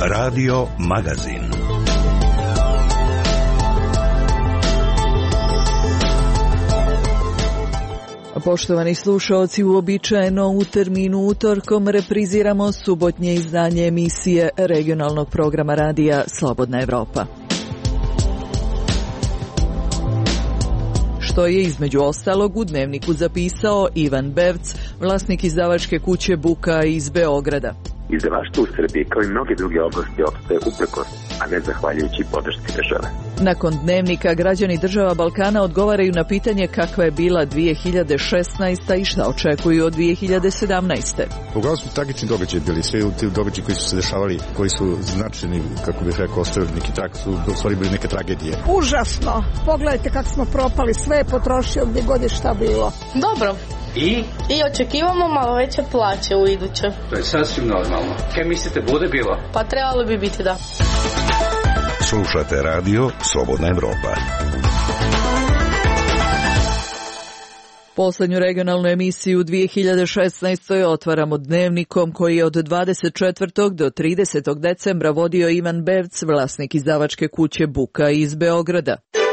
Radio Magazin. Poštovani slušaoci, uobičajeno u terminu utorkom repriziramo subotnje izdanje emisije regionalnog programa radija Slobodna Evropa. Što je između ostalog u Dnevniku zapisao Ivan Bevc, vlasnik izdavačke kuće Buka iz Beograda. Izdavaštvo u Srbiji, kao i mnoge druge oblasti, opstaje uprkos, a ne zahvaljujući podršci države. Nakon Dnevnika, građani država Balkana odgovaraju na pitanje kakva je bila 2016. i šta očekuju od 2017. Uglavnom su tragični događaji bili, sve ti događaji koji su se dešavali, koji su značajni, kako bih rekao, ostavili neki trak, su u stvari bili neke tragedije. Užasno! Pogledajte kako smo propali, sve je potrošio gdje god je šta bilo. Dobro. I očekivamo malo veće plaće u iduće. To je sasvim normalno. Kaj mislite, bude bilo? Pa trebalo bi biti, da. Slušate radio Slobodna Evropa. Poslednju regionalnu emisiju u 2016. otvaramo Dnevnikom koji je od 24. do 30. decembra vodio Ivan Bevc, vlasnik izdavačke kuće Buka iz Beograda.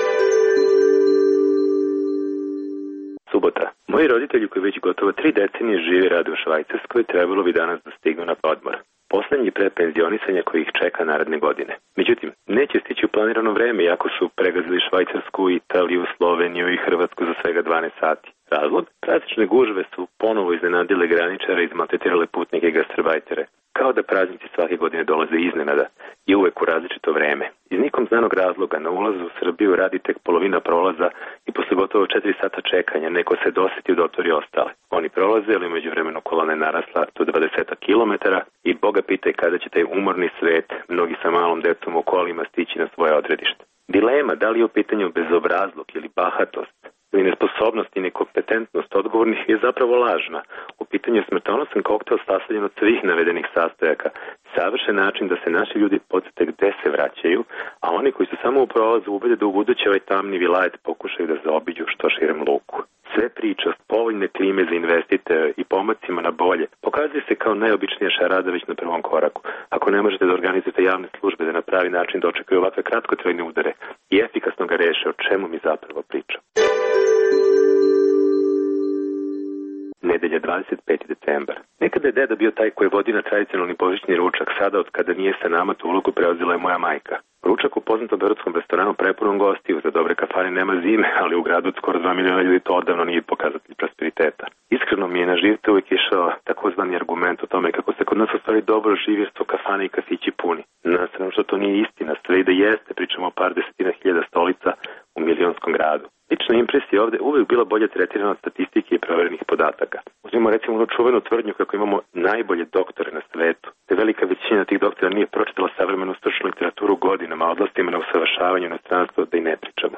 Subota. Moji roditelji koji već gotovo 3 decenije žive i rade u Švajcarskoj trebalo bi danas da stignu na odmor. Poslednji pre penzionisanja koji ih čeka naredne godine. Međutim, neće stići u planirano vreme, iako su pregazili Švajcarsku, Italiju, Sloveniju i Hrvatsku za svega 12 sati. Razlog? Praznične gužve su ponovo iznenadile graničare i izmaltretirale putnike i gastarbajtere. Kao da praznici svake godine dolaze iznenada i uvek u različito vreme. Iz nikom znanog razloga na ulazu u Srbiju radi tek polovina prolaza i posle gotovo 4 sata čekanja neko se doseti da otvori ostale. Oni prolaze, ali međuvremeno kolona je narasla do 20 kilometara i Boga pitaj kada će taj umorni svet, mnogi sa malom decom u kolima, stići na svoje odredište. Dilema da li je u pitanju bezobrazluk ili bahatost ili nesposobnost i nekompetentnost odgovornih je zapravo lažna. U pitanju je smrtonosan koktel sastavljen od svih navedenih sastojaka, savršen način da se naši ljudi podsjete gde se vraćaju, a oni koji su samo u prolazu ubede da u buduće ovaj tamni vilajet pokušaju da zaobiđu što širem luku. Sve priče o povoljne klime za investitore i pomacima na bolje pokazuje se kao najobičnija šarada već na prvom koraku. Ako ne možete da organizujete javne službe da na pravi način dočekaju ovakve kratkotrajne udare i efikasno ga reše, o čemu mi zapravo pričamo. Nedelja 25. decembar. Nekada je deda bio taj koji vodi na tradicionalni božićni ručak, sada od kada nije sa nama tu ulogu preuzela je moja majka. Ručak u poznatom beogradskom restoranu prepunom gostiju, za dobre kafane nema zime, ali u gradu od skoro 2 miliona ljudi to odavno nije pokazatelj prosperiteta. Iskreno mi je na živce uvijek išao takozvani argument o tome kako se kod nas u stvari dobro živi jer su kafane i kafići puni. Na stranu što to nije istina, sve i da jeste, pričamo o par desetina hiljada stolica u milionskom gradu. Lična impresija ovde uvijek bila bolje tretirana od statistike i proverenih podataka. Uzmimo recimo onu čuvenu tvrdnju kako imamo najbolje doktore na svetu. Te velika većina tih doktora nije pročitala savremenu stručnu literaturu godinama, odlastima na usavršavanje inostranstva, da i ne pričamo.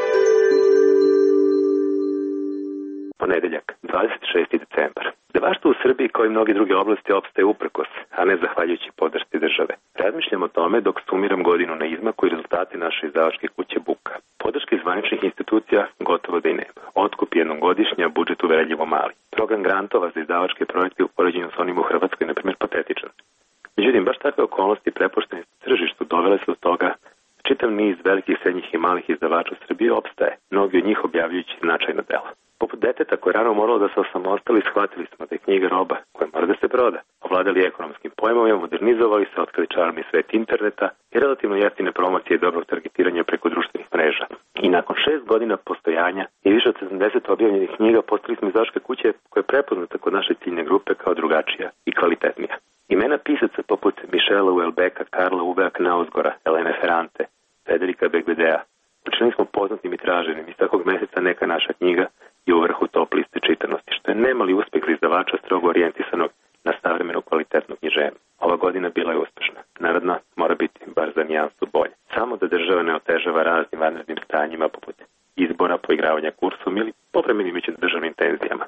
Ponedeljak, 26. decembar. Izdavaštvo u Srbiji, kao i mnogi druge oblasti, opstaje uprkos, a ne zahvaljujući podršci države. Razmišljam o tome dok sumiram godinu na izmaku i rezultate naše izdavačke kuće Buka. Podrške zvaničnih institucija gotovo da i nema. Otkup jednom godišnje, a budžet uverljivo mali. Program grantova za izdavačke projekte u poređenju s onim u Hrvatskoj, na primjer, patetičan. Međutim, baš takve okolnosti prepuštene tržištu dovele su do toga čitav niz velikih, srednjih i malih izdavača u Srbiji opstaje, mnogi od njih objavljujući značajna dela. Poput deteta koje rano moralo da se osamostali, shvatili smo da je knjiga roba koja mora da se proda. Ovladali ekonomskim pojmovima, modernizovali se, otkrili čarobni svet interneta i relativno jeftine promocije i dobrog targetiranja preko društvenih mreža. I nakon 6 godina postojanja i više od 70 objavljenih knjiga postali smo izdavačke kuće koja je prepoznata kod naše ciljne grupe kao drugačija i kvalitetnija. Imena pisaca poput Michela Houellebecqa, Karla Uwea Knausgårda, Elene Ferrante, Federika Begvedea učinili smo poznatim i traženim. Iz takvog meseca neka naša knjiga je u vrhu top liste čitanosti, što je nemali uspeh za izdavača strogo orijentisanog na savremenu kvalitetnu književnost. Ova godina bila je uspešna. Naravno, mora biti bar za nijansu bolje. Samo da država ne otežava raznim vanrednim stanjima poput izbora, poigravanja kursom ili povremenim državnim tenzijama.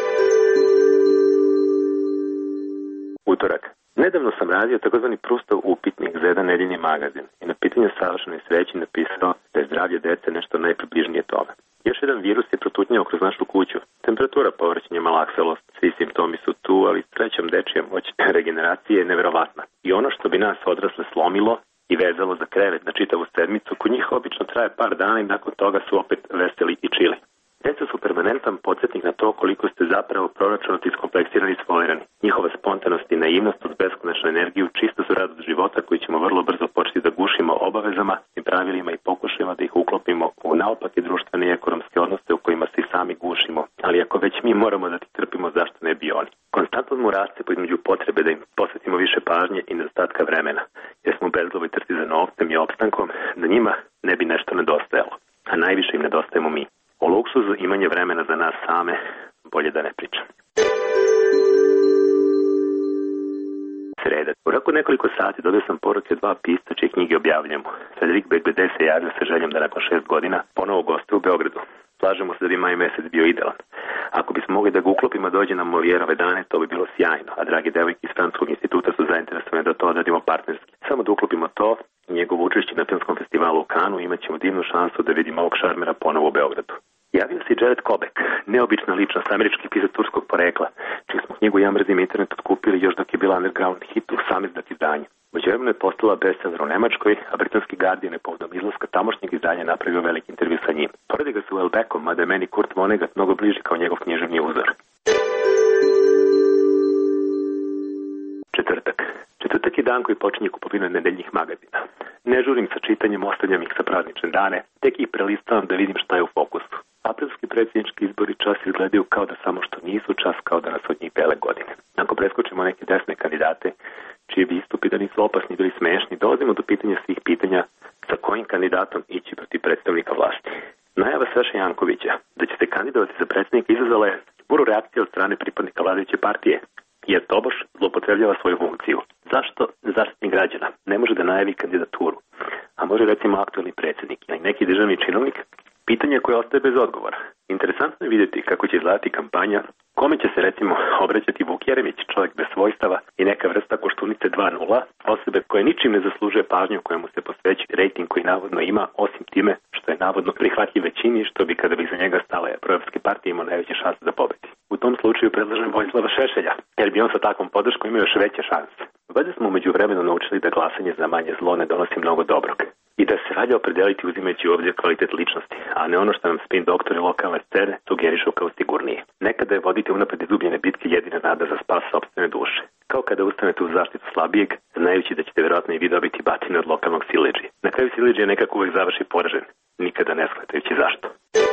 Utorak. Nedavno sam radio takozvani Prustov upitnik za jedan nedeljni magazin i na pitanju savršenoj sreći napisao da je zdravlje dece nešto najpribližnije tome. Još jedan virus je protutnjao kroz našu kuću. Temperatura, povrćenje, malaksalost, svi simptomi su tu, ali srećom dečija moć regeneracije je neverovatna. I ono što bi nas odrasle slomilo i vezalo za krevet na čitavu sedmicu, kod njih obično traje par dana i nakon toga su opet veseli i čili. Deca su permanentan podsjetnik na to koliko ste zapravo proračunati, iskompleksirani i sfolirani. Njihova spontanost i naivnost uz beskonačnu energiju čisto su radost života koji ćemo vrlo brzo početi da gušimo obavezama i pravilima i pokušajima da ih uklopimo u naopake društvene i ekonomske odnose u kojima se i sami gušimo. Ali ako već mi moramo da ti trpimo, zašto ne bi oni? Konstantno mu raste između potrebe da im posvetimo više pažnje i nedostatka vremena, jer smo u bezglavoj trci za novcem i opstankom, da njima ne bi nešto nedostajalo, a najviše im nedostajemo mi. O luksuzu imanje vremena za nas same bolje da ne pričam. Sreda. U roku nekoliko sati dobio sam poruke 2 pisca čije knjige objavljamo. Frederic Beigbeder se javio sa željom da nakon 6 godina ponovo gostuje u Beogradu. Slažemo se da bi maj mesec bio idealan. Ako bismo mogli da ga uklopimo dođe na Molijerove dane, to bi bilo sjajno, a drage devojke iz Francuskog instituta su zainteresovane da to odradimo partnerski. Samo da uklopimo to i njegovo učešće na filmskom festivalu u Kanu, imat ćemo divnu šansu da vidimo ovog šarmera ponovo u Beogradu. Javio se i Jared Kobek, neobična ličnost, američki pisac turskog porekla, čiju smo knjigu Ja mrzim internet otkupili još dok je bila underground hit u samizdat izdanje. Međuvremeno je postala bestseller u Nemačkoj, a britanski Guardian je povodom izlaska tamošnjeg izdanja napravio veliki intervju sa njim. Poredi ga se u Welbeckom, mada je meni Kurt Vonnegut mnogo bliži kao njegov književni uzor. Četvrtak je dan koji počinje kupovinu nedeljnih magazina. Ne žurim sa čitanjem, ostavljam ih sa praznične dane, tek ih prelistavam da vidim šta je u fokusu. Aprilski predsjednički izbori čas izgledaju kao da samo što nisu, čas kao da nas od njih bele godine. Ako preskočimo neke desne kandidate, čiji bi istupi da nisu opasni bili smešni, dolazimo do pitanja svih pitanja sa kojim kandidatom ići protiv predstavnika vlasti. Najava Saše Jankovića da će se kandidovati za predsjednika izazvala je buru reakcije od strane pripadnika vladajuće partije, jer tobož zloupotrebljava svoju funkciju. Zašto Zaštitnik građana ne može da najavi kandidaturu, a može recimo aktuelni predsjednik ili neki državni činovnik? Pitanje koje ostaje bez odgovora. Interesantno je vidjeti kako će izgledati kampanja, kome će se recimo obraćati Vuk Jeremić, čovjek bez svojstava i neka vrsta Koštunice 2.0, osobe koje ničim ne zaslužuje pažnju koja mu se posveći, rejting koji navodno ima, osim time što je navodno prihvatljiv većini, što bi kada bi za njega stale proevropske partije imao najveće šanse da pobedi. U tom slučaju predlažem Vojislava Šešelja, jer bi on sa takvom podrškom imao još veće šanse. Valjda smo umeđu vremenu naučili da glasanje za manje zlo ne donosi mnogo dobrog i da se valja opredeliti uzimajući u obzir kvalitet ličnosti, a ne ono što nam spin doktori lokalne scene sugerišu kao sigurnije. Nekada je voditi unapred izgubljene bitke jedina nada za spas sopstvene duše. Kao kada ustanete u zaštitu slabijeg, znajući da ćete vjerojatno i vi dobiti batine od lokalnog siledžije. Na kraju siledžije nekako uvek završi poražen, nikada ne shvatajući zašto.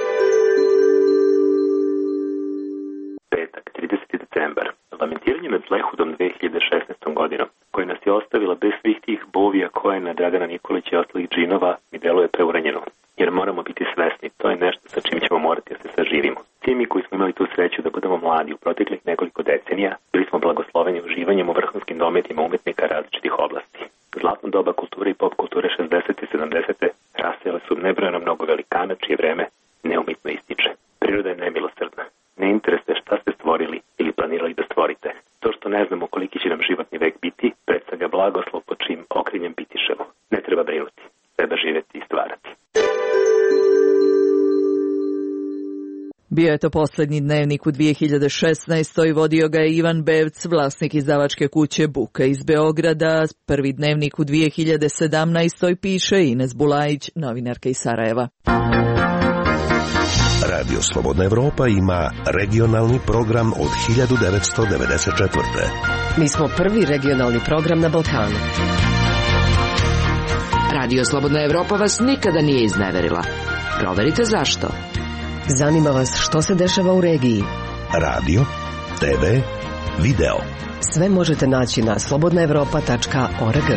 Petak, 30. decembar. Lamentiranje nad Zlehudom 2016. godinom, koja nas je ostavila bez svih tih bovija Kojena, Dragana Nikolića i ostalih džinova, mi deluje preuranjeno. Jer moramo biti svesni, to je nešto sa čim ćemo morati da se saživimo. Svi mi koji smo imali tu sreću da budemo mladi u proteklih nekoliko decenija, bili smo blagosloveni uživanjem u vrhunskim dometima umetnika različitih oblasti. Zlatno doba kulture i pop kulture 60. i 70. rastajale su nebrojeno mnogo velikana, čije vreme neumitno ističe. Priroda je nemilosrdna. Ne interesuje šta ste stvorili ili planirali da stvorite. To što ne znamo koliki će nam životni vek biti, predstavlja blagoslov pod čim okrinjem bitišemo. Ne treba brinuti, treba živjeti i stvarati. Bio je to posljednji dnevnik u 2016. Vodio ga je Ivan Bevc, vlasnik izdavačke kuće Buka iz Beograda. Prvi dnevnik u 2017. piše Ines Bulajić, novinarka iz Sarajeva. Radio Slobodna Evropa ima regionalni program od 1994. Mi smo prvi regionalni program na Balkanu. Radio Slobodna Evropa vas nikada nije izneverila. Proverite zašto. Zanima vas što se dešava u regiji. Radio, TV, video. Sve možete naći na slobodnaevropa.org.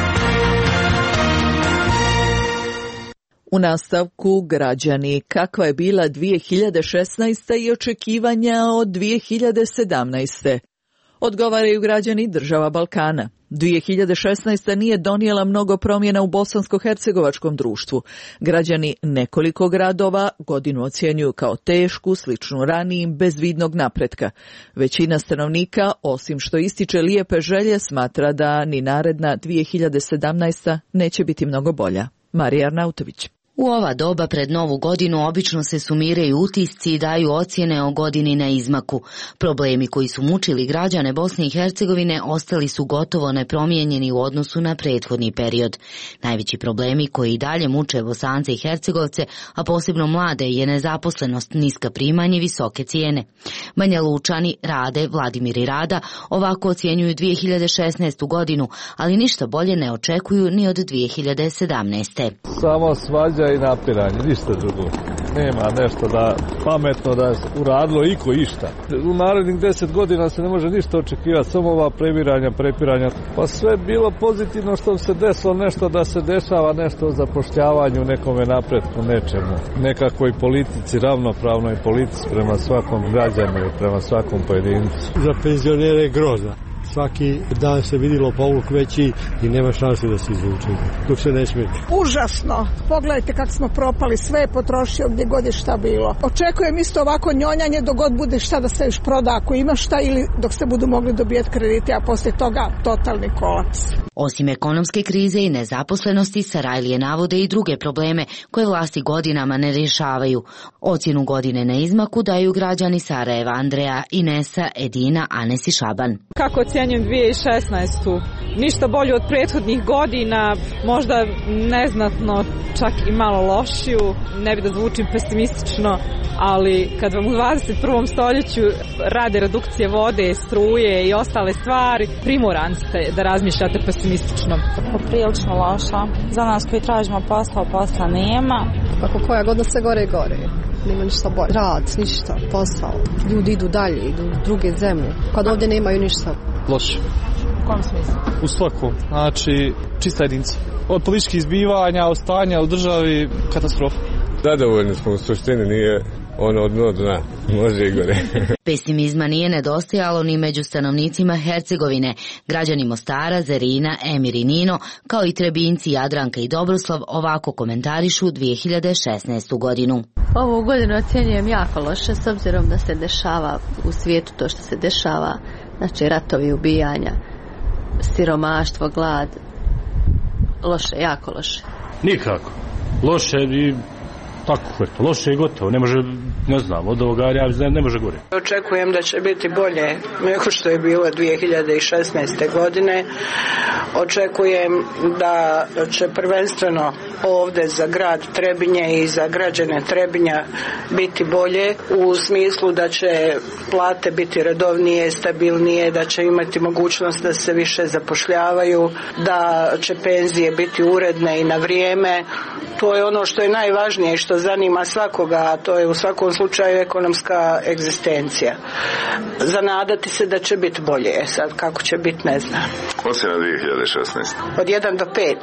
U nastavku građani, kakva je bila 2016. i očekivanja od 2017. Odgovaraju građani država Balkana. 2016. nije donijela mnogo promjena u bosansko-hercegovačkom društvu. Građani nekoliko gradova godinu ocjenjuju kao tešku, sličnu ranijim, bez vidnog napretka. Većina stanovnika, osim što ističe lijepe želje, smatra da ni naredna 2017. neće biti mnogo bolja. Marija Arnautović. U ova doba pred Novu godinu obično se sumiraju utisci i daju ocjene o godini na izmaku. Problemi koji su mučili građane Bosne i Hercegovine ostali su gotovo nepromijenjeni u odnosu na prethodni period. Najveći problemi koji i dalje muče Bosance i Hercegovce, a posebno mlade, je nezaposlenost, niska primanja i visoke cijene. Banja Lučani, Rade, Vladimir i Rada ovako ocjenjuju 2016. godinu, ali ništa bolje ne očekuju ni od 2017. Samo svađa i napiranje, ništa drugo. Nema nešto da pametno da uradilo iko išta. U narednih 10 godina se ne može ništa očekivati, samo ova prepiranja. Pa sve bilo pozitivno što se desilo, nešto da se dešava, nešto o zapošljavanju, nekome napretku, nečemu. Nekakvoj politici, ravnopravnoj politici prema svakom građanu i prema svakom pojedincu. Za penzionere je grozno. Svaki dan se vidilo povuk veći i nema šanse da se izvuče, dok se ne smije. Užasno. Pogledajte kako smo propali, sve je potrošio gdje god je šta bilo. Očekujem isto ovako njonjanje dok god bude šta da se još proda ako ima šta ili dok se budu mogli dobijati kredite, a poslije toga totalni kolaps. Osim ekonomske krize i nezaposlenosti, Sarajlije navode i druge probleme koje vlasti godinama ne rješavaju. Ocjenu godine na izmaku daju građani Sarajeva, Andreja, Inesa, Edina, Anes i Šaban. Kako ocjenjujem 2016. Ništa bolje od prethodnih godina, možda neznatno, čak i malo lošiju, ne bi da zvučim pesimistično, ali kad vam u 21. stoljeću rade redukcije vode, struje i ostale stvari, primoran ste da razmišljate pesimistično. Prilično loša. Za nas koji tražimo posla nema. Kako koja godina se gore i gore. Nema ništa bolje. Rad, ništa, posao. Ljudi idu dalje, idu u druge zemlje. Kad ovdje nemaju ništa. Loše. U kom smislu? U svakom. Znači, čista jedinca. Od političkih izbivanja, od stanja u državi, katastrofa. Zadovoljni smo, u suštini nije ono od dno dna, može i gore. Pesimizma nije nedostajalo ni među stanovnicima Hercegovine. Građani Mostara, Zerina, Emir i Nino, kao i Trebinci, Jadranka i Dobroslav ovako komentarišu 2016. godinu. Ovu godinu ocjenjujem jako loše, s obzirom da se dešava u svijetu to što se dešava, znači ratovi, ubijanja, siromaštvo, glad. Loše, jako loše. Nikako. Loše i tako, loše i gotovo. Ne može, ne znam, od ovoga ne može gore. Očekujem da će biti bolje nego što je bilo 2016. godine. Očekujem da će prvenstveno ovdje za grad Trebinje i za građane Trebinja biti bolje u smislu da će plate biti redovnije, stabilnije, da će imati mogućnost da se više zapošljavaju, da će penzije biti uredne i na vrijeme. To je ono što je najvažnije i što zanima svakoga, a to je u svakom slučaju ekonomska egzistencija. Zanadati se da će biti bolje, sad kako će biti ne znam. Ocjena 2016. Od 1 do 5.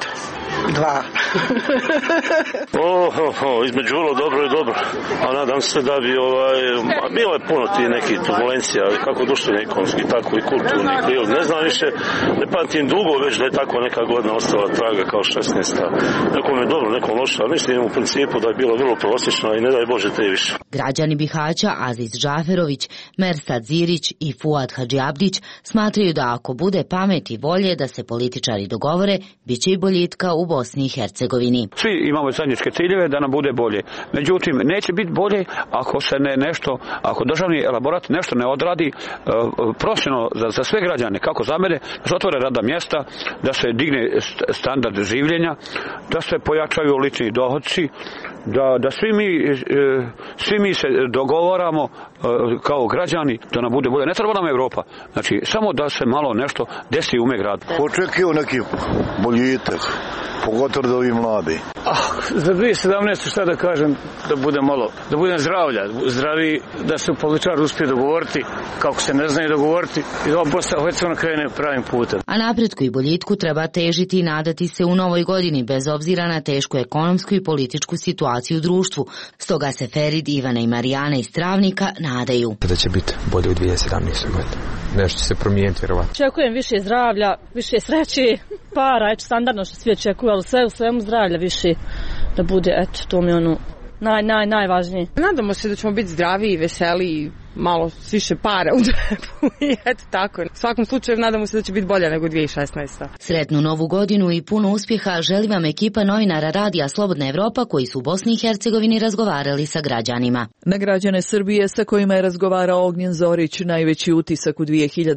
2. Između vrlo dobro i dobro. A nadam se da bi bilo je puno ti nekih turbulencija, kako društveni, ekonomski, tako i kulturni. Ne znam više, ne pamtim dugo već da je tako neka godina ostala traga kao 16. Nekom je dobro, nekom loše, ali mislim u principu da je bilo vrlo prosječno i ne daj Bože te više. Građani Bihaća Aziz Džaferović, Mersad Zirić i Fuad Hadžiabdić smatraju da ako bude pamet i volje da se političari dogovore, bit će i boljitka u Bosni i Hercegovini. Svi imamo zajedničke ciljeve da nam bude bolje. Međutim, neće biti bolje ako se ako državni elaborat nešto ne odradi profesionalno za sve građane, kako za mene, da se otvore radna mjesta, da se digne standard življenja, da se pojačaju lični dohodci, da svi mi se dogovaramo kao građani da nam bude bolje. Ne treba nam Evropa. Znači, samo da se malo nešto desi u gradu. Očekio neki boljitak, pogotovo da ovi mladi. Za 2017. šta da kažem, da budem zdravi, da se političari uspije dogovoriti, kako se ne znaju dogovoriti, i da Bosna i Hercegovina krene pravim putem. A napretku i boljitku treba težiti i nadati se u novoj godini, bez obzira na tešku ekonomsku i političku situaciju u društvu. Stoga se Ferid, Ivana i Marijana iz Travnika nadaju da će biti bolje u 2017. godini. Nešto će se promijeniti, vjerovatno. Očekujem više zdravlja, više sreće, para, standardno što svi očekuju, ali sve u svemu zdravlja više da bude, to mi je najvažnije. Nadamo se da ćemo biti zdravi i veseli malo više para u džepu i eto tako. U svakom slučaju nadamo se da će biti bolja nego 2016. Sretnu novu godinu i puno uspjeha želi vam ekipa novinara Radija Slobodna Evropa koji su u Bosni i Hercegovini razgovarali sa građanima. Na građane Srbije sa kojima je razgovarao Ognjen Zorić najveći utisak u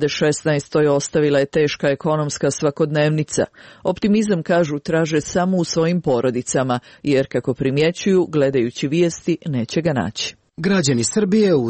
2016. ostavila je teška ekonomska svakodnevnica. Optimizam, kažu, traže samo u svojim porodicama, jer kako primjećuju, gledajući vijesti, neće ga naći. Građani Srbije u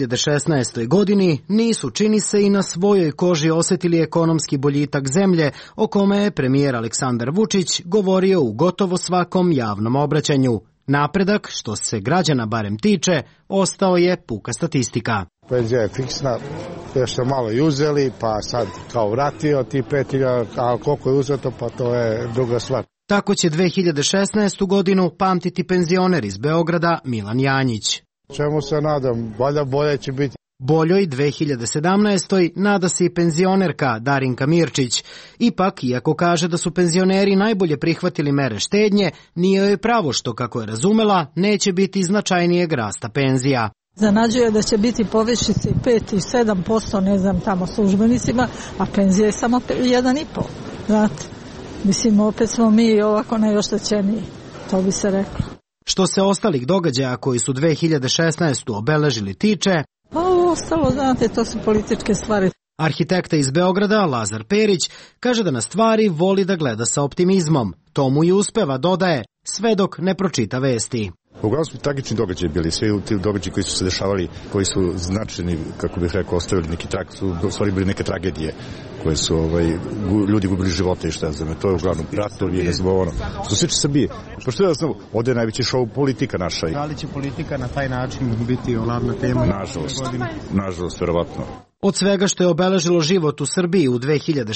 2016. godini nisu, čini se, i na svojoj koži osjetili ekonomski boljitak zemlje o kome je premijer Aleksandar Vučić govorio u gotovo svakom javnom obraćanju. Napredak, što se građana barem tiče, ostao je puka statistika. Penzija je fiksna, još se malo i uzeli, pa sad kao vratio ti 5.000, a koliko je uzeto, pa to je druga stvar. Tako će 2016. godinu pamtiti penzioner iz Beograda Milan Janjić. Čemu se nadam, valjda bolje će biti. Boljoj 2017. nada se i penzionerka Darinka Mirčić. Ipak, iako kaže da su penzioneri najbolje prihvatili mere štednje, nije joj pravo što, kako je razumela, neće biti značajnijeg rasta penzija. Zanađuje da će biti povišice 5 i 7%, ne znam, tamo službenicima, a penzija je samo 1,5%. Znate, mislim, opet smo mi ovako najoštećeniji, to bi se reklo. Što se ostalih događaja koji su 2016. obeležili tiče, pa ostalo, znate, to su političke stvari. Arhitekta iz Beograda, Lazar Perić, kaže da na stvari voli da gleda sa optimizmom. To mu i uspeva, dodaje, sve dok ne pročita vesti. Uglavnom su tragični događaji bili, sve ti događaji koji su se dešavali, koji su značajni, kako bih rekao, ostavili neki trag, su u stvari bili neke tragedije koje su ljudi gubili živote i šta znam, to je uglavnom ratovi, nezbovano. Što se tiče Srbije, pošto je znam, ovdje je najveći šou politika naša. Da li će politika na taj način biti glavna tema? Nažalost, verovatno. Od svega što je obeležilo život u Srbiji u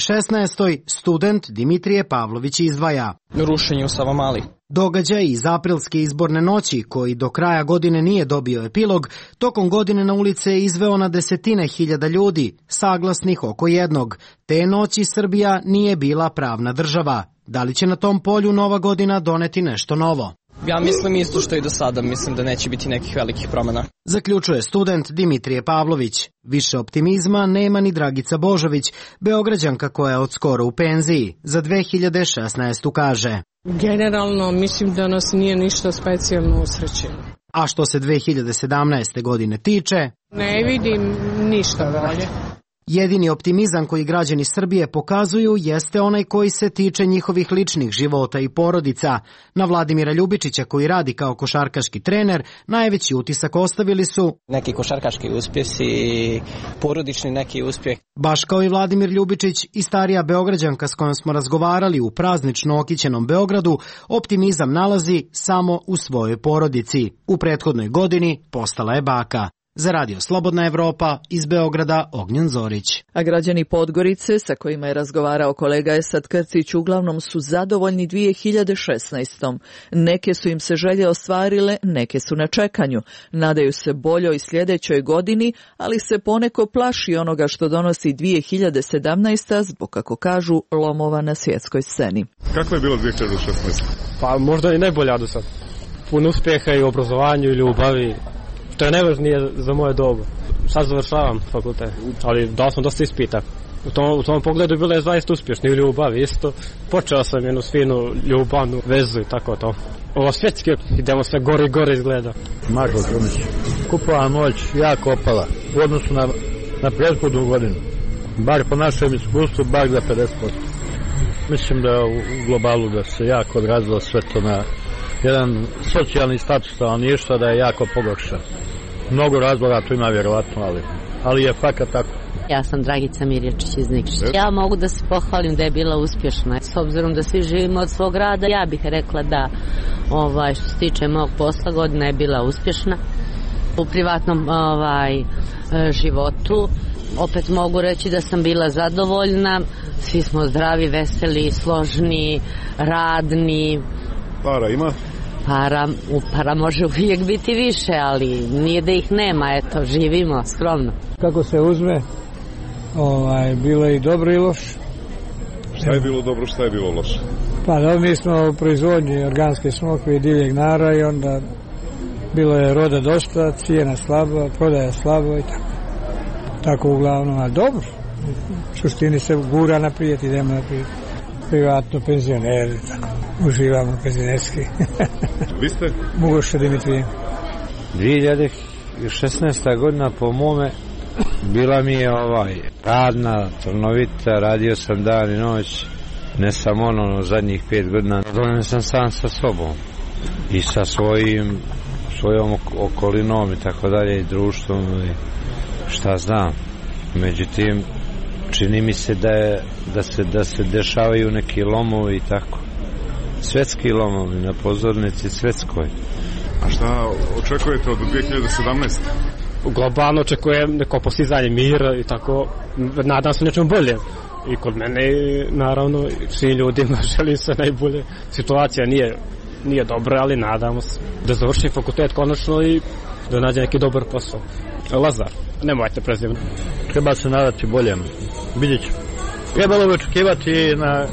2016. student Dimitrije Pavlović izdvaja rušenje u Savamali. Događaj iz aprilske izborne noći, koji do kraja godine nije dobio epilog, tokom godine na ulice je izveo na desetine hiljada ljudi, saglasnih oko jednog. Te noći Srbija nije bila pravna država. Da li će na tom polju nova godina doneti nešto novo? Ja mislim isto što i do sada, mislim da neće biti nekih velikih promjena. Zaključuje student Dimitrije Pavlović. Više optimizma nema ni Dragica Božović, Beograđanka koja je od skoro u penziji. Za 2016. kaže: Generalno mislim da nas nije ništa specijalno usrećeno. A što se 2017. godine tiče, ne vidim ništa bolje. Jedini optimizam koji građani Srbije pokazuju jeste onaj koji se tiče njihovih ličnih života i porodica. Na Vladimira Ljubičića, koji radi kao košarkaški trener, najveći utisak ostavili su neki košarkaški uspjesi, porodični neki uspjeh. Baš kao i Vladimir Ljubičić i starija Beograđanka s kojom smo razgovarali u praznično okićenom Beogradu, optimizam nalazi samo u svojoj porodici. U prethodnoj godini postala je baka. Za Radio Slobodna Evropa, iz Beograda, Ognjen Zorić. A građani Podgorice, sa kojima je razgovarao kolega Esad Krcić, uglavnom su zadovoljni 2016. Neke su im se želje ostvarile, neke su na čekanju. Nadaju se boljoj sljedećoj godini, ali se poneko plaši onoga što donosi 2017. zbog, kako kažu, lomova na svjetskoj sceni. Kako je bilo 2016? Pa možda i najbolja do sad. Puno uspjeha i u obrazovanju i ljubavi. To je najvažnije za moje dobu. Sad završavam fakultet, ali dao sam dosta ispita. U tom pogledu bilo je zaista uspješno i u ljubavi isto. Počeo sam jednu finu ljubavnu vezu i tako to. Ovo svjetski idemo sve gore i gore izgleda. Marko Trumić. Kupovna moć jako opala u odnosu na prethodnu godinu. Bar po našem iskustvu, bar za 50%. Mislim da u globalu da se jako odrazilo sve to na jedan socijalni status stanovništva, da je jako pogoršan. Mnogo razloga tu ima vjerovatno, ali je fakat tako. Ja sam Dragica Mirjačić iz Nikšića. Ja mogu da se pohvalim da je bila uspješna. S obzirom da svi živimo od svog rada, ja bih rekla da što se tiče mog posla, godina je bila uspješna. U privatnom životu opet mogu reći da sam bila zadovoljna. Svi smo zdravi, veseli, složni, radni. Para ima? Para može uvijek biti više, ali nije da ih nema, eto, živimo skromno. Kako se uzme, bilo je i dobro i loše. Šta je bilo dobro, šta je bilo loše? Pa da, mi smo u proizvodnji organske smokve i divljeg nara i onda bilo je roda dosta, cijena slaba, prodaja slabo i tako. tako uglavnom, a dobro. U suštini se gura naprijed, idemo naprijed. Privatno, penzioneri, tako. Uživamo penzionerski. Vi ste? Mugoša Dimitrije. 2016. godina po mome bila mi je radna, trnovita, radio sam dan i noć, ne samo zadnjih 5 godina. Zadovoljan sam sam sa sobom i sa svojom okolinom i tako dalje i društvom i šta znam. Međutim, čini mi se da se dešavaju neki lomovi i tako. Svetski lomovi na pozornici svetskoj. A šta očekujete od 2017? Globalno očekujem neko postizanje mira i tako, nadam se nečemu bolje. I kod mene, naravno, svim ljudima želim se najbolje. Situacija nije dobra, ali nadamo se da završim fakultet konačno i da nađe neki dobar posao. Lazar, nemojte prezivno. Treba se nadati boljem. Vidjet ću. Trebalo bi očekivati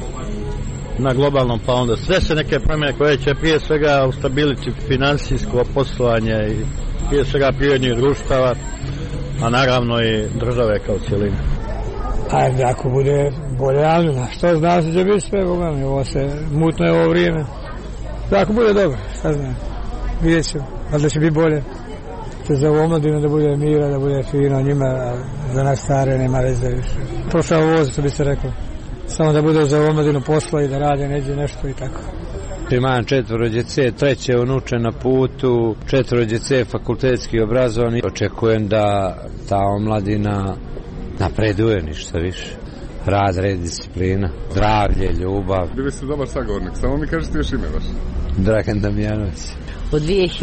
na globalnom planu. Sve se neke promjene koje će prije svega ustabiliti finansijsko poslovanje i prije svega privrednih društava, a naravno i države kao cijeline. Ajde, ako bude bolje, ali što zna se će biti sve, Boga mi, ovo se mutno je ovo vrijeme. Ako bude dobro, šta znam, vidjet ću, ali da će biti bolje. Za omladinu da bude mira, da bude fino njima, za nas stare nema veze više. Prošao voz, što bi se rekao. Samo da bude za omladinu posla i da rade neđe nešto i tako. Imam 4 djece, 3 unuče na putu, 4 djece fakultetski obrazovani. Očekujem da ta omladina napreduje ništa više. Rad, red, disciplina, zdravlje, ljubav. Bili ste dobar sagovornik, samo mi kažete još ime vaš. Dragan Damjanović. U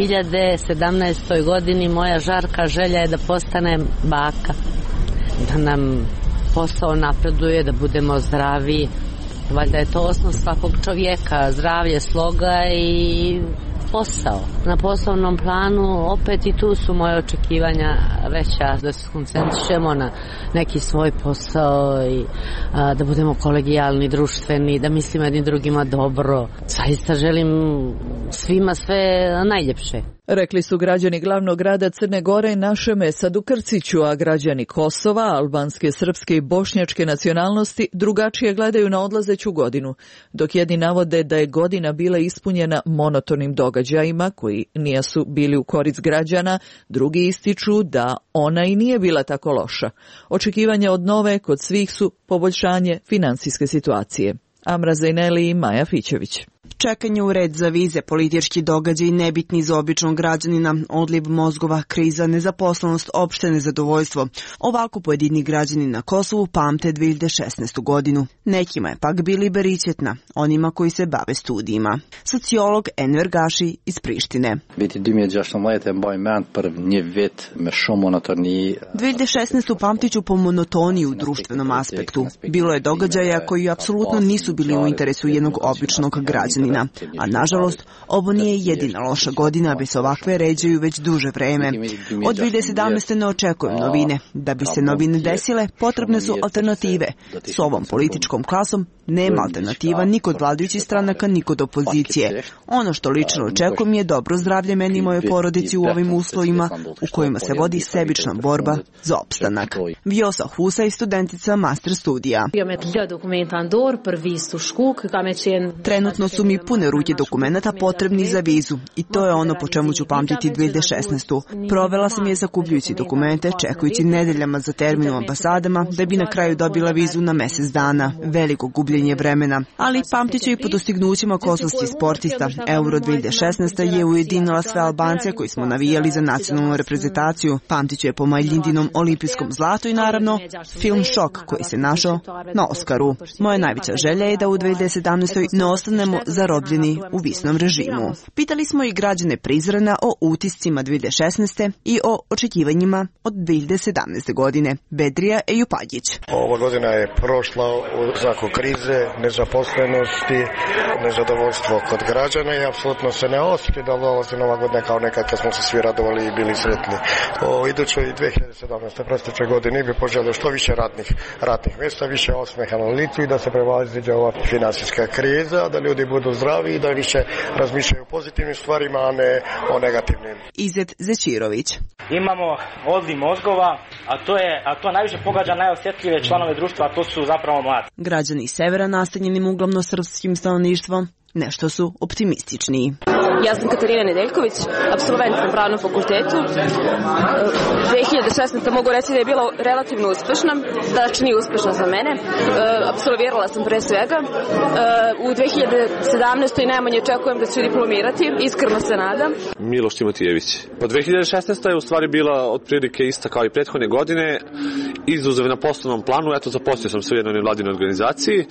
2017. godini moja žarka želja je da postanem baka, da nam posao napreduje, da budemo zdravi. Valjda je to osnov svakog čovjeka, zdravlje, sloga i posao. Na poslovnom planu opet i tu su moje očekivanja veća, da se koncentrišemo na neki svoj posao i da budemo kolegijalni, društveni, da mislimo jednim drugima dobro. Zaista želim svima sve najljepše. Rekli su građani glavnog grada Crne Gore Našem Esadu Krciću, a građani Kosova, albanske, srpske i bošnjačke nacionalnosti drugačije gledaju na odlazeću godinu, dok jedni navode da je godina bila ispunjena monotonim događajima koji nisu bili u korist građana, drugi ističu da ona i nije bila tako loša. Očekivanja od nove kod svih su poboljšanje finansijske situacije. Amra Zajneli i Maja Fićević. Čekanje u red za vize, politički događaj nebitni za običnog građanina, odliv mozgova, kriza, nezaposlenost, opšte nezadovoljstvo. Ovako pojedini građani na Kosovu pamte 2016. godinu. Nekima je pak bili beričetna, onima koji se bave studijima. Sociolog Enver Gaši iz Prištine. 2016. pamtiću po monotoniji u društvenom aspektu. Bilo je događaja koji apsolutno nisu bili u interesu jednog običnog građanina. A nažalost, ovo nije jedina loša godina, bez ovakve ređaju već duže vreme. Od 2017. ne očekujem novine. Da bi se novine desile, potrebne su alternative. S ovom političkom klasom nema alternativa ni kod vladajućih stranaka, ni kod opozicije. Ono što lično očekujem je dobro zdravlje meni i moje porodici u ovim uslovima u kojima se vodi sebična borba za opstanak. Vjosa Husa je studentica master studija. Trenutno su mi pune ruke dokumenata potrebni za vizu i to je ono po čemu ću pamtiti 2016. Provela sam je sakupljujući dokumente, čekajući nedeljama za termin u ambasadama da bi na kraju dobila vizu na mjesec dana. Veliko gubljenje vremena. Ali pamtit ću i po dostignućima kosovskih sportista. Euro 2016. je ujedinila sve Albance koji smo navijali za nacionalnu reprezentaciju. Pamtit ću je po Majlindinom olimpijskom zlatu i naravno film Šok koji se našao na Oskaru. Moja najveća želja je da u 2017. ne ostanemo zarobljeni u visnom režimu. Pitali smo i građane Prizrena o utiscima 2016. i o očekivanjima od 2017. godine. Bedrija Ejupadjić. Ova godina je prošla u znaku krize, nezaposlenosti, nezadovoljstvo kod građana i apsolutno se ne osjeti da dolazi nova godina kao nekad kad smo se svi radovali i bili sretni. O idućoj 2017. predstojećoj godini bi poželio što više radnih mjesta, više osmeha na licu i da se prevaziđe ova financijska kriza, da ljudi budu budu zdravi i da više razmišljaju o pozitivnim stvarima, a ne o negativnim. Izet Zećirović. Imamo odliv mozgova, a to najviše pogađa najosjetljive članove društva, a to su zapravo mladi. Građani severa nastanjenim uglavnom srpskim stanovništvom nešto su optimističniji. Ja sam Katarina Nedeljković, apsolvent na Pravnom fakultetu. 2016. mogu reći da je bila relativno uspešna, znači nije uspešna za mene. Apsolvirala sam pre svega. U 2017. najmanje očekujem da ću diplomirati, iskreno se nadam. Miloš Timotijević. Pa 2016. je u stvari bila otprilike ista kao i prethodne godine, izuzev na poslovnom planu, eto zaposlio sam se u jednoj nevladinoj organizaciji,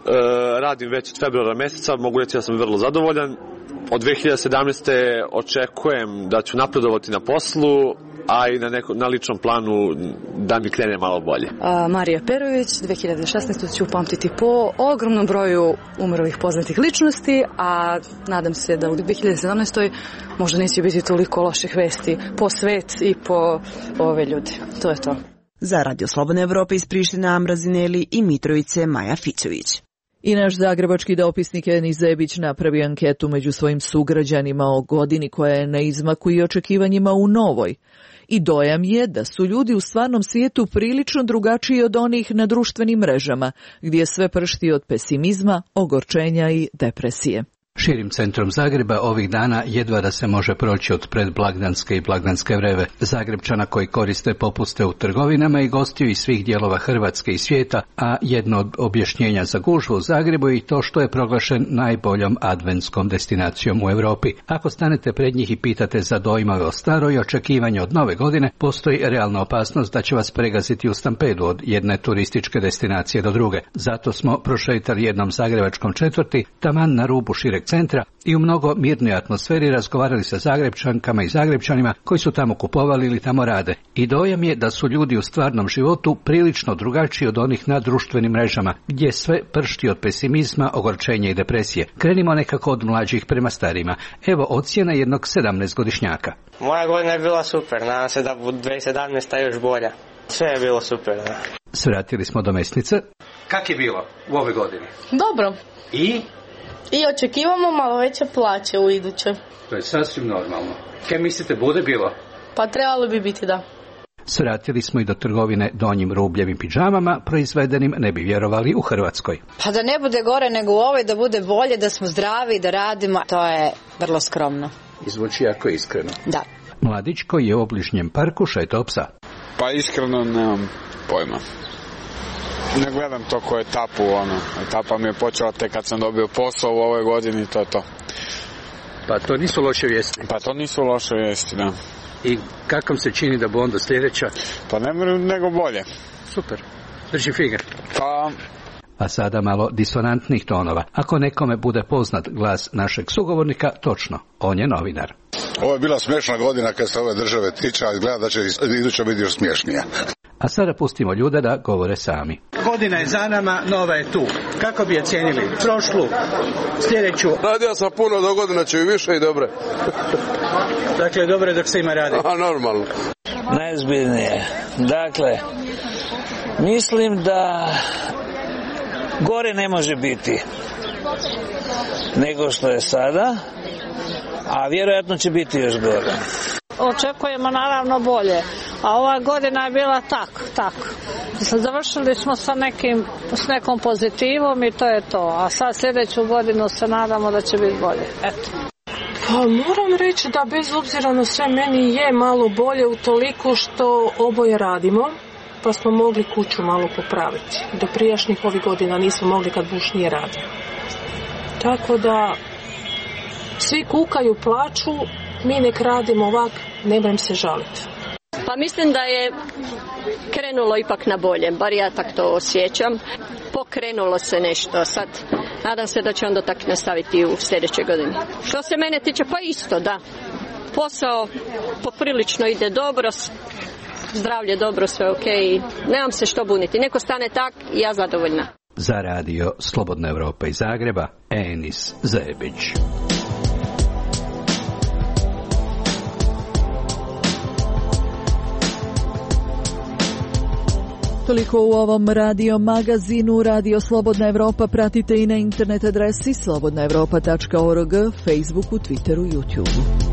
radim već od februara meseca, mogu reći da sam vrlo zadovoljan. Od 2017. očekujem da ću napredovati na poslu, a i na ličnom planu da mi krene malo bolje. Marija Perović, 2016. ću upamtiti po ogromnom broju umrlih poznatih ličnosti, a nadam se da u 2017. možda neće biti toliko loših vesti po svet i po ove ljude. To je to. Za Radio Slobodne Evrope iz Prištine Amra Zineli i Mitrovice Maja Fićović. I naš zagrebački dopisnik Enis Zebić napravi anketu među svojim sugrađanima o godini koja je na izmaku i očekivanjima u novoj. I dojam je da su ljudi u stvarnom svijetu prilično drugačiji od onih na društvenim mrežama, gdje sve pršti od pesimizma, ogorčenja i depresije. Širim centrom Zagreba ovih dana jedva da se može proći od predblagdanske i blagdanske vreve. Zagrebčana koji koriste popuste u trgovinama i gostiju iz svih dijelova Hrvatske i svijeta, a jedno od objašnjenja za gužvu u Zagrebu je i to što je proglašen najboljom adventskom destinacijom u Europi. Ako stanete pred njih i pitate za dojmove o staroj i očekivanje od nove godine, postoji realna opasnost da će vas pregaziti u stampedu od jedne turističke destinacije do druge. Zato smo prošetali jednom zagrebačkom četvrti, taman na rubu šireg centra i u mnogo mirnoj atmosferi razgovarali sa Zagrebčankama i Zagrebčanima koji su tamo kupovali ili tamo rade. I dojam je da su ljudi u stvarnom životu prilično drugačiji od onih na društvenim mrežama, gdje sve pršti od pesimizma, ogorčenja i depresije. Krenimo nekako od mlađih prema starima. Evo ocjena jednog 17-godišnjaka. Moja godina je bila super, nadam se da bu 2017. još bolja. Sve je bilo super, da. Svratili smo do mesnice. Kak je bilo u ove godine? Dobro. I očekivamo malo veće plaće u idućoj. To je sasvim normalno. Kaj mislite, bude bilo? Pa trebalo bi biti, da. Svratili smo i do trgovine donjim rubljevim pidžamama, proizvedenim, ne bi vjerovali, u Hrvatskoj. Pa da ne bude gore nego u ovoj, da bude bolje, da smo zdravi, da radimo, to je vrlo skromno. I zvuči jako iskreno. Da. Mladić koji je u obližnjem parku šetao psa. Pa iskreno nemam pojma. Ne gledam to ko etapu, etapa mi je počela tek kad sam dobio posao u ovoj godini, to je to. Pa to nisu loše vijesti? Pa to nisu loše vijesti, da. I kako se čini da bu onda sljedeća? Pa ne nego bolje. Super, drži fige. Pa... A sada malo disonantnih tonova. Ako nekome bude poznat glas našeg sugovornika, točno, on je novinar. Ovo je bila smiješna godina kad se ove države tiče, a gleda da će iduća biti još smješnija. A sada pustimo ljude da govore sami. Godina je za nama, nova je tu. Kako bi je cijenili? Prošlu, sljedeću? Radio sam puno, do godina će i više i dobre. Dakle, dobro je dok se ima radi. A normalno. Najzbiljnije. Dakle, mislim da gore ne može biti nego što je sada, a vjerojatno će biti još gore. Očekujemo naravno bolje, a ova godina je bila tako. Završili smo s nekom pozitivom i to je to, a sad sljedeću godinu se nadamo da će biti bolje. Eto. Pa moram reći da bez obzira na sve meni je malo bolje utoliko što oboje radimo, pa smo mogli kuću malo popraviti. Do prijašnjih ovih godina nismo mogli kad buš nije radio. Tako da svi kukaju, plaču, mi nek radimo ovak, ne budem se žaliti. Pa mislim da je krenulo ipak na bolje, bar ja tak to osjećam. Pokrenulo se nešto, sad nadam se da će onda tak nastaviti u sljedećoj godini. Što se mene tiče, pa isto, da. Posao poprilično ide dobro, zdravlje dobro, sve ok, nemam se što buniti. Neko stane tak i ja zadovoljna. Za radio Slobodna Evropa iz Zagreba, Enis Zebić. Toliko u ovom radio magazinu. Radio Slobodna Evropa pratite i na internet adresi slobodnaevropa.org, Facebooku, Twitteru, YouTubeu.